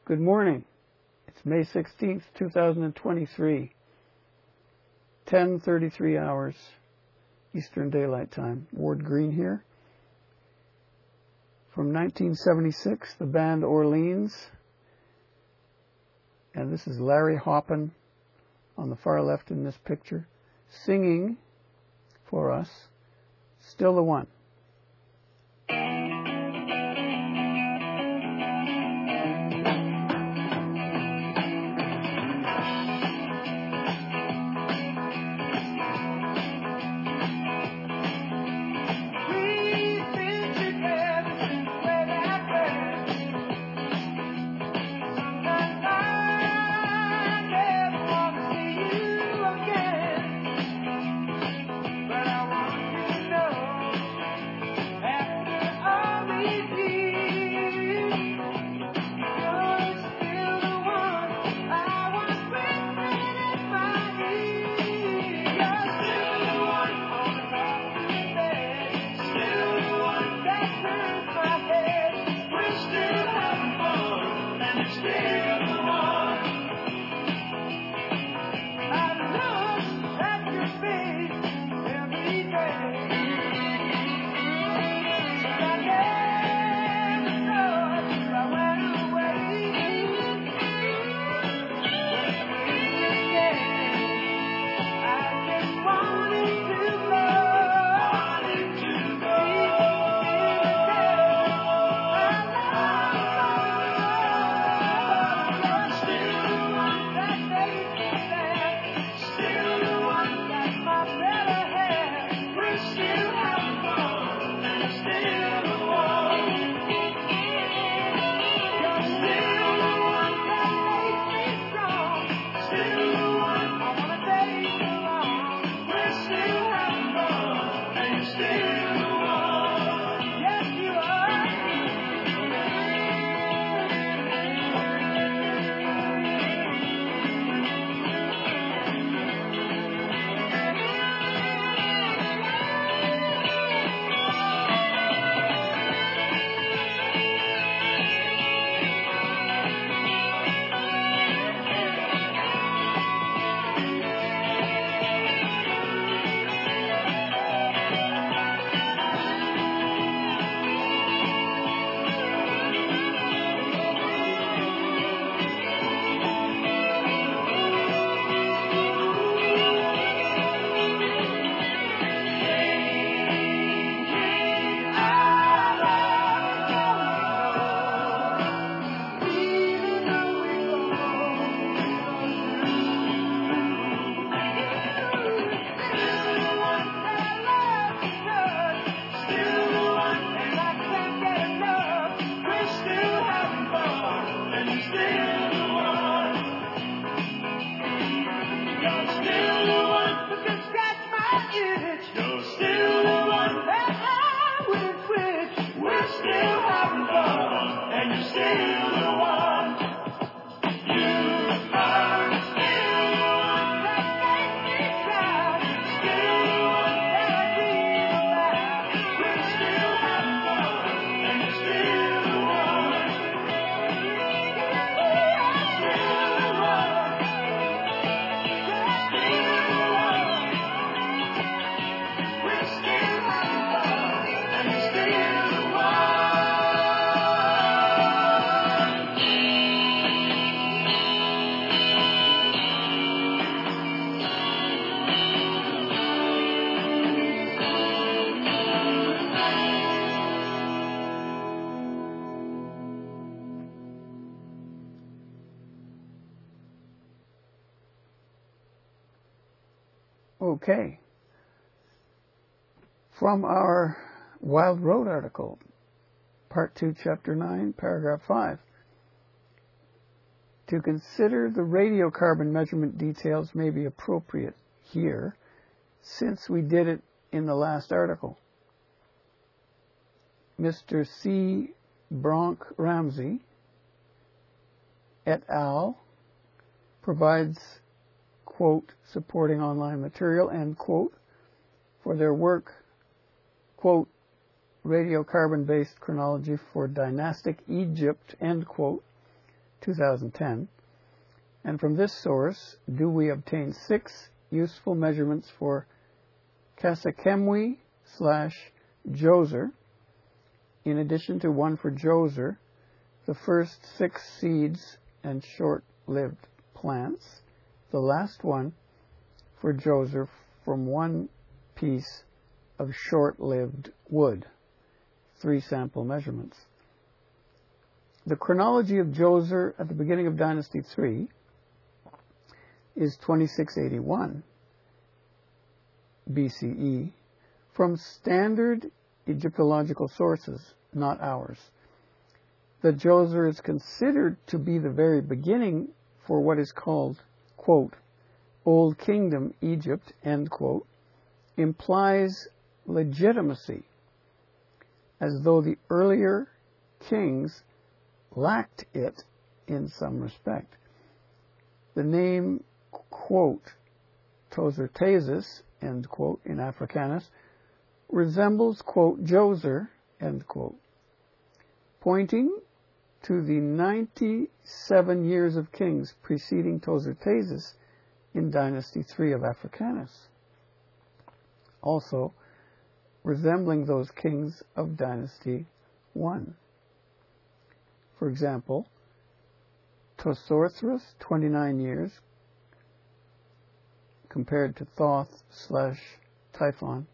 Good morning. It's May 16th, 2023. 10:33 hours Eastern Daylight Time. Ward Green here. From 1976, the band Orleans. And this is Larry Hoppin on the far left in this picture, singing for us, Still the One. Okay. From our Wild Road article, Part 2, Chapter 9, Paragraph 5. To consider the radiocarbon measurement details may be appropriate here, since we did it in the last article. Mr. C. Bronk Ramsey et al. Provides, quote, supporting online material, end quote, for their work, quote, radiocarbon-based chronology for dynastic Egypt, end quote, 2010. And from this source do we obtain 6 useful measurements for Kasekemwe/Djoser, in addition to one for Djoser, the first 6 seeds and short-lived plants, the last one for Djoser from one piece of short-lived wood, 3 sample measurements. The chronology of Djoser at the beginning of Dynasty 3 is 2681 BCE from standard Egyptological sources, not ours. That Djoser is considered to be the very beginning for what is called, quote, Old Kingdom Egypt, end quote, implies legitimacy, as though the earlier kings lacked it in some respect. The name, quote, Tosertasis, end quote, in Africanus, resembles, quote, Djoser, end quote, pointing to the 97 years of kings preceding Tosertasis in Dynasty 3 of Africanus, also resembling those kings of Dynasty 1. For example, Tosorthros, 29 years, compared to Thoth/Typhon,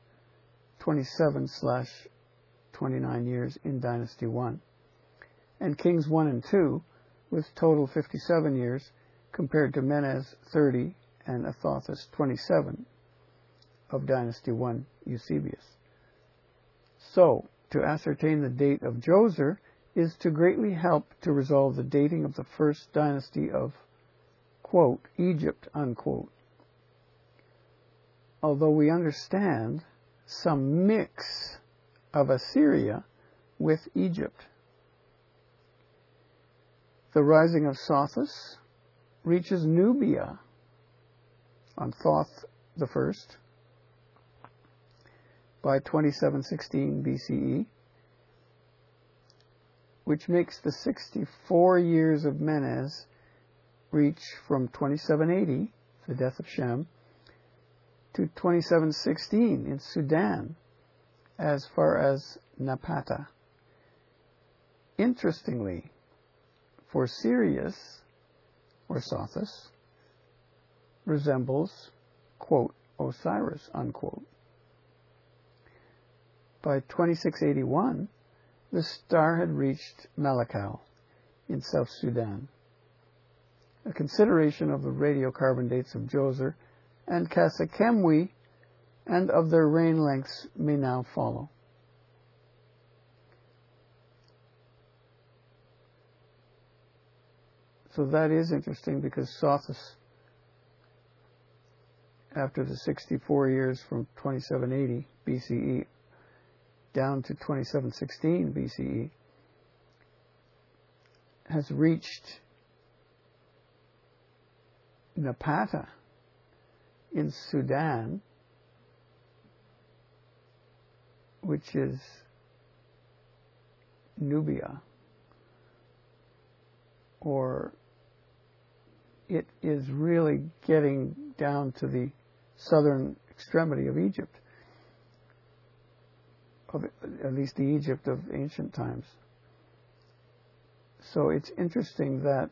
27/29 years in Dynasty 1. And Kings 1 and 2, with total 57 years, compared to Menes 30 and Athothus 27 of Dynasty 1 Eusebius. So, to ascertain the date of Djoser is to greatly help to resolve the dating of the first dynasty of, quote, Egypt, unquote. Although we understand some mix of Assyria with Egypt. The rising of Sothis reaches Nubia on Thoth the First by 2716 BCE, which makes the 64 years of Menes reach from 2780, the death of Shem, to 2716 in Sudan, as far as Napata. Interestingly, for Sirius, or Sothis, resembles, quote, Osiris, unquote. By 2681, the star had reached Malakal in South Sudan. A consideration of the radiocarbon dates of Djoser and Kasekemwe and of their reign lengths may now follow. So that is interesting because Sothis, after the 64 years from 2780 BCE down to 2716 BCE, has reached Napata in Sudan, which is Nubia, or it is really getting down to the southern extremity of Egypt, of at least the Egypt of ancient times. So it's interesting that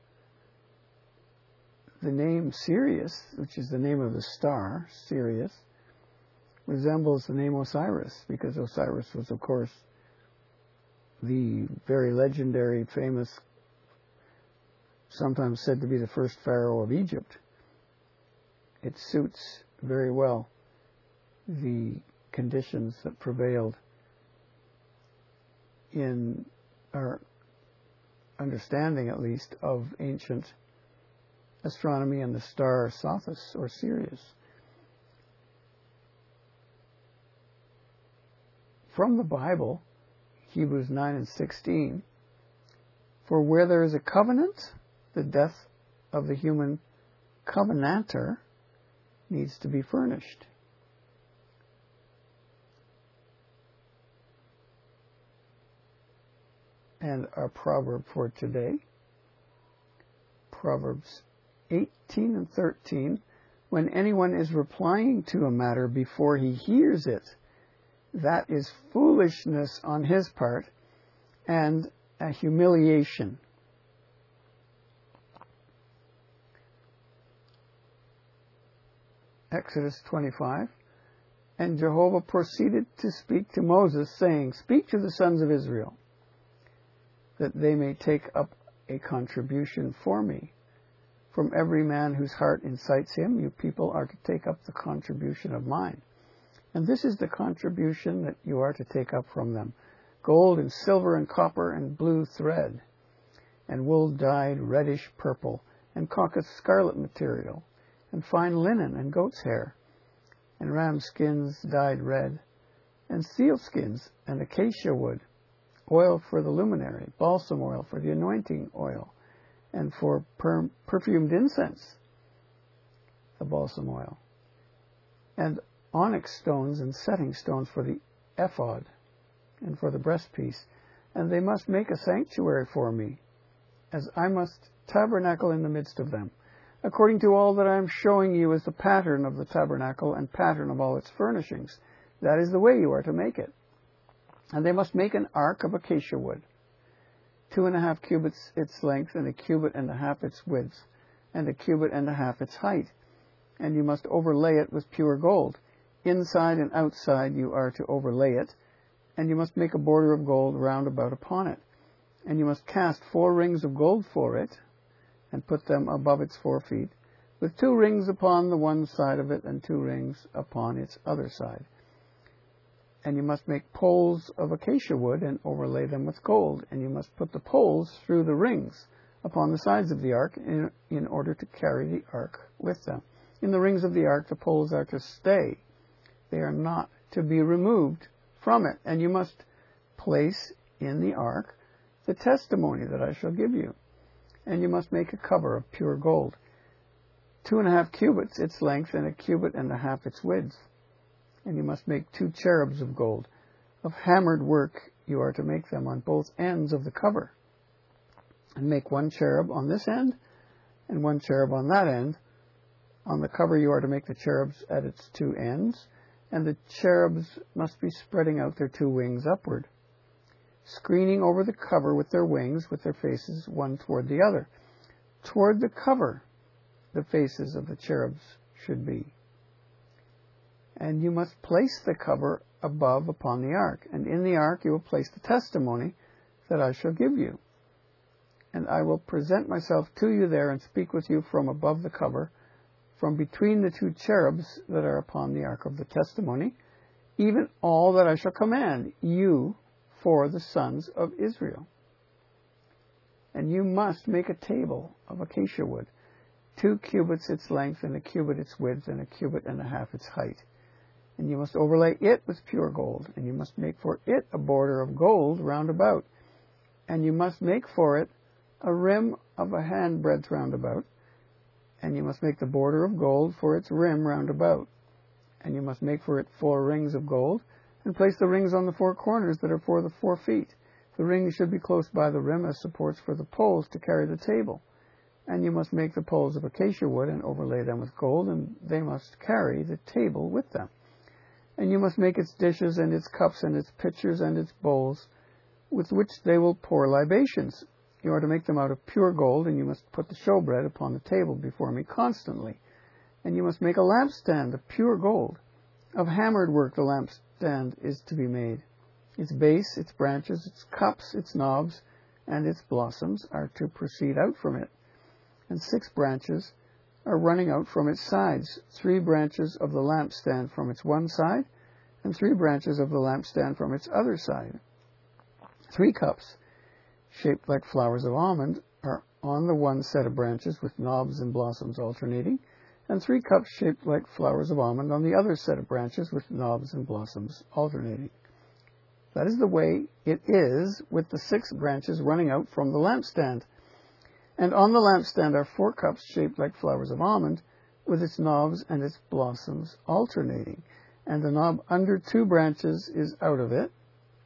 the name Sirius, which is the name of the star, Sirius, resembles the name Osiris, because Osiris was, of course, the very legendary, famous, sometimes said to be the first pharaoh of Egypt. It suits very well the conditions that prevailed in our understanding, at least, of ancient astronomy and the star Sothis or Sirius. From the Bible, Hebrews 9 and 16, for where there is a covenant, the death of the human covenanter needs to be furnished. And our proverb for today, Proverbs 18 and 13, when anyone is replying to a matter before he hears it, that is foolishness on his part and a humiliation. Exodus 25. And Jehovah proceeded to speak to Moses, saying, Speak to the sons of Israel, that they may take up a contribution for me. From every man whose heart incites him, you people are to take up the contribution of mine. And this is the contribution that you are to take up from them: gold and silver and copper and blue thread, and wool dyed reddish purple, and caucus scarlet material, and fine linen and goat's hair, and ram skins dyed red, and seal skins and acacia wood, oil for the luminary, balsam oil for the anointing oil, and for perfumed incense, the balsam oil, and onyx stones and setting stones for the ephod and for the breastpiece. And they must make a sanctuary for me, as I must tabernacle in the midst of them, according to all that I am showing you as the pattern of the tabernacle and pattern of all its furnishings. That is the way you are to make it. And they must make an ark of acacia wood, 2.5 cubits its length, and 1.5 cubits its width, and 1.5 cubits its height. And you must overlay it with pure gold. Inside and outside you are to overlay it, and you must make a border of gold round about upon it. And you must cast 4 rings of gold for it, and put them above its 4 feet, with 2 rings upon the one side of it, and 2 rings upon its other side. And you must make poles of acacia wood, and overlay them with gold. And you must put the poles through the rings upon the sides of the ark, in order to carry the ark with them. In the rings of the ark the poles are to stay. They are not to be removed from it. And you must place in the ark the testimony that I shall give you. And you must make a cover of pure gold, 2.5 cubits its length, and 1.5 cubits its width. And you must make 2 cherubs of gold. Of hammered work you are to make them on both ends of the cover. And make 1 cherub on this end, and 1 cherub on that end. On the cover you are to make the cherubs at its 2 ends, and the cherubs must be spreading out their 2 wings upward, screening over the cover with their wings, with their faces one toward the other. Toward the cover the faces of the cherubs should be. And you must place the cover above upon the ark. And in the ark you will place the testimony that I shall give you. And I will present myself to you there, and speak with you from above the cover, from between the 2 cherubs that are upon the ark of the testimony, even all that I shall command you for the sons of Israel. And you must make a table of acacia wood, 2 cubits its length, and 1 cubit its width, and 1.5 cubits its height. And you must overlay it with pure gold, and you must make for it a border of gold round about. And you must make for it a rim of a handbreadth round about, and you must make the border of gold for its rim round about. And you must make for it 4 rings of gold, and place the rings on the 4 corners that are for the 4 feet. The rings should be close by the rim as supports for the poles to carry the table. And you must make the poles of acacia wood, and overlay them with gold, and they must carry the table with them. And you must make its dishes, and its cups, and its pitchers, and its bowls, with which they will pour libations. You are to make them out of pure gold, and you must put the showbread upon the table before me constantly. And you must make a lampstand of pure gold. Of hammered work the lampstand is to be made. Its base, its branches, its cups, its knobs, and its blossoms are to proceed out from it. And 6 branches are running out from its sides, 3 branches of the lampstand from its one side, and 3 branches of the lampstand from its other side. 3 cups, shaped like flowers of almond, are on the one set of branches, with knobs and blossoms alternating, and 3 cups shaped like flowers of almond on the other set of branches, with knobs and blossoms alternating. That is the way it is with the 6 branches running out from the lampstand. And on the lampstand are 4 cups shaped like flowers of almond, with its knobs and its blossoms alternating. And the knob under 2 branches is out of it,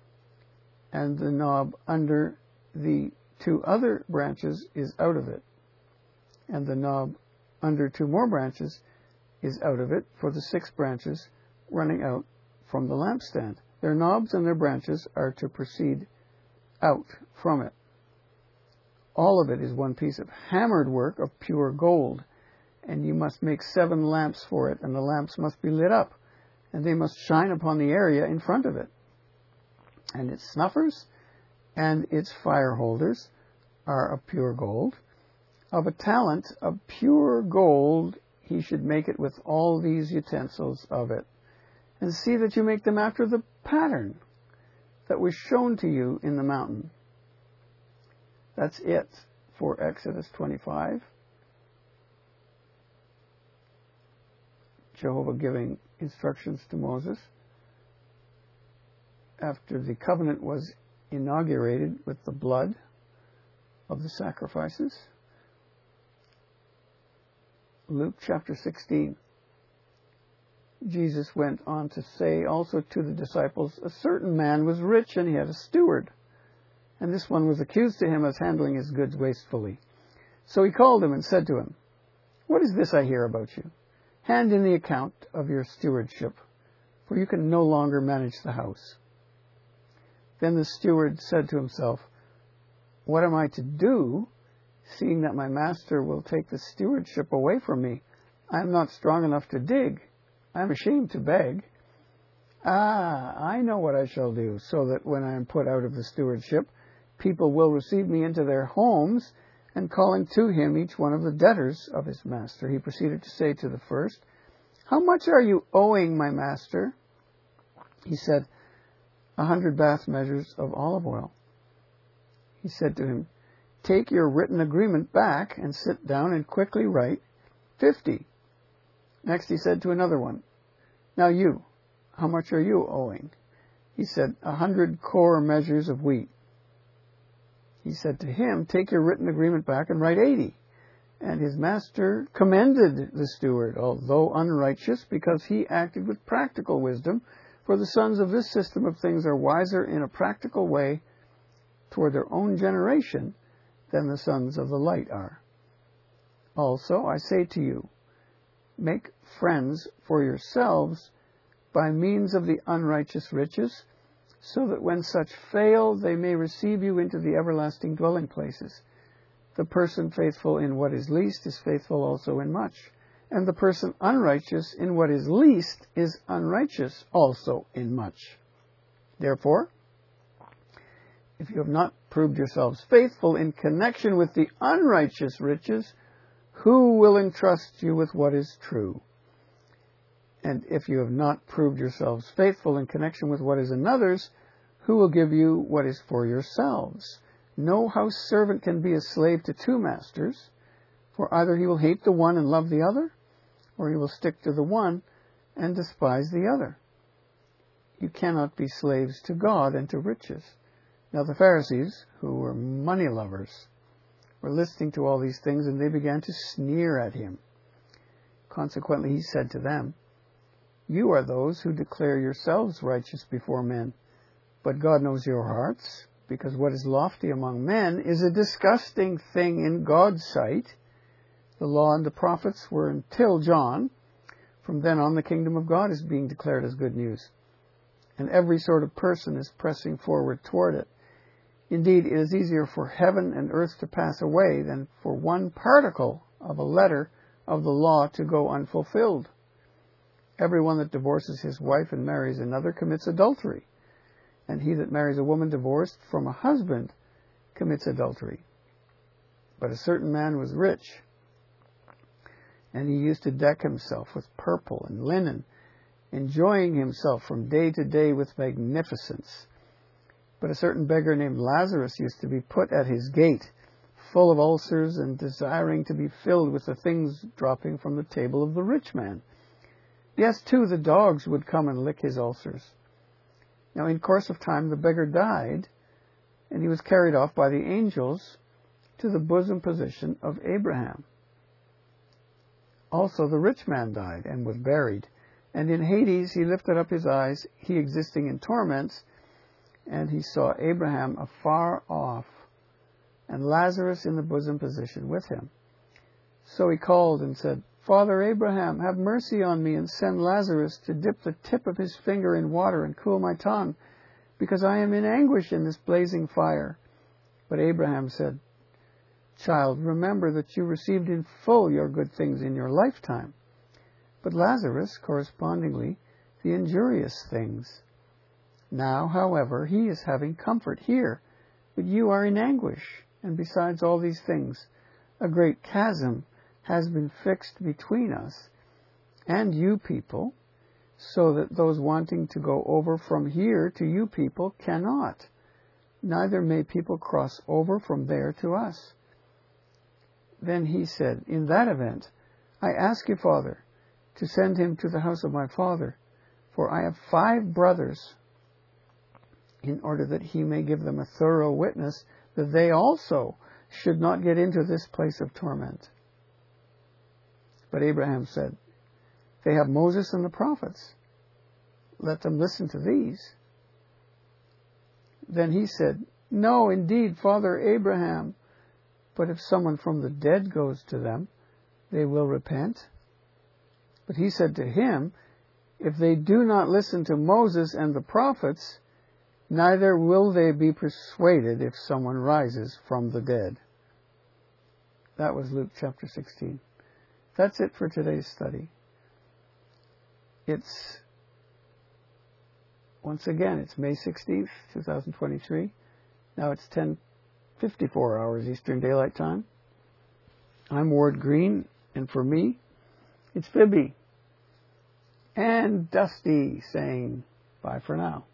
and the knob under the 2 other branches is out of it. and the knob under 2 more branches is out of it for the 6 branches running out from the lampstand. Their knobs and their branches are to proceed out from it. All of it is one piece of hammered work of pure gold, and you must make 7 lamps for it, and the lamps must be lit up, and they must shine upon the area in front of it. And its snuffers and its fire holders are of pure gold. Of a talent of pure gold he should make it with all these utensils of it. And see that you make them after the pattern that was shown to you in the mountain. That's it for Exodus 25. Jehovah giving instructions to Moses after the covenant was inaugurated with the blood of the sacrifices. Luke chapter 16. Jesus went on to say also to the disciples, a certain man was rich and he had a steward, and this one was accused to him as handling his goods wastefully. So he called him and said to him, what is this I hear about you? Hand in the account of your stewardship, for you can no longer manage the house. Then the steward said to himself, what am I to do, seeing that my master will take the stewardship away from me? I am not strong enough to dig. I am ashamed to beg. I know what I shall do, so that when I am put out of the stewardship, people will receive me into their homes, and calling to him each one of the debtors of his master, he proceeded to say to the first, how much are you owing my master? He said, 100 bath measures of olive oil. He said to him, take your written agreement back and sit down and quickly write 50. Next he said to another one, now you, how much are you owing? He said, 100 core measures of wheat. He said to him, take your written agreement back and write 80. And his master commended the steward, although unrighteous, because he acted with practical wisdom. For the sons of this system of things are wiser in a practical way toward their own generation than the sons of the light are. Also, I say to you, make friends for yourselves by means of the unrighteous riches, so that when such fail, they may receive you into the everlasting dwelling places. The person faithful in what is least is faithful also in much, and the person unrighteous in what is least is unrighteous also in much. Therefore, if you have not proved yourselves faithful in connection with the unrighteous riches, who will entrust you with what is true? And if you have not proved yourselves faithful in connection with what is another's, who will give you what is for yourselves? No house servant can be a slave to 2 masters, for either he will hate the one and love the other, or he will stick to the one and despise the other. You cannot be slaves to God and to riches. Now the Pharisees, who were money lovers, were listening to all these things, and they began to sneer at him. Consequently, he said to them, you are those who declare yourselves righteous before men, but God knows your hearts, because what is lofty among men is a disgusting thing in God's sight. The law and the prophets were until John. From then on, the kingdom of God is being declared as good news, and every sort of person is pressing forward toward it. Indeed, it is easier for heaven and earth to pass away than for one particle of a letter of the law to go unfulfilled. Everyone that divorces his wife and marries another commits adultery, and he that marries a woman divorced from a husband commits adultery. But a certain man was rich, and he used to deck himself with purple and linen, enjoying himself from day to day with magnificence. But a certain beggar named Lazarus used to be put at his gate, full of ulcers and desiring to be filled with the things dropping from the table of the rich man. Yes, too, the dogs would come and lick his ulcers. Now, in course of time, the beggar died, and he was carried off by the angels to the bosom position of Abraham. Also, the rich man died and was buried, and in Hades he lifted up his eyes, he existing in torments, and he saw Abraham afar off, and Lazarus in the bosom position with him. So he called and said, Father Abraham, have mercy on me and send Lazarus to dip the tip of his finger in water and cool my tongue, because I am in anguish in this blazing fire. But Abraham said, Child, remember that you received in full your good things in your lifetime, but Lazarus, correspondingly, the injurious things. Now, however, he is having comfort here, but you are in anguish, and besides all these things, a great chasm has been fixed between us and you people, so that those wanting to go over from here to you people cannot, neither may people cross over from there to us. Then he said, In that event, I ask you, Father, to send him to the house of my father, for I have 5 brothers, in order that he may give them a thorough witness that they also should not get into this place of torment. But Abraham said, They have Moses and the prophets. Let them listen to these. Then he said, No, indeed, Father Abraham, but if someone from the dead goes to them, they will repent. But he said to him, If they do not listen to Moses and the prophets, neither will they be persuaded if someone rises from the dead. That was Luke chapter 16. That's it for today's study. Once again, it's May 16th, 2023. Now it's 10:54 hours Eastern Daylight Time. I'm Ward Green, and for me, it's Phoebe and Dusty saying bye for now.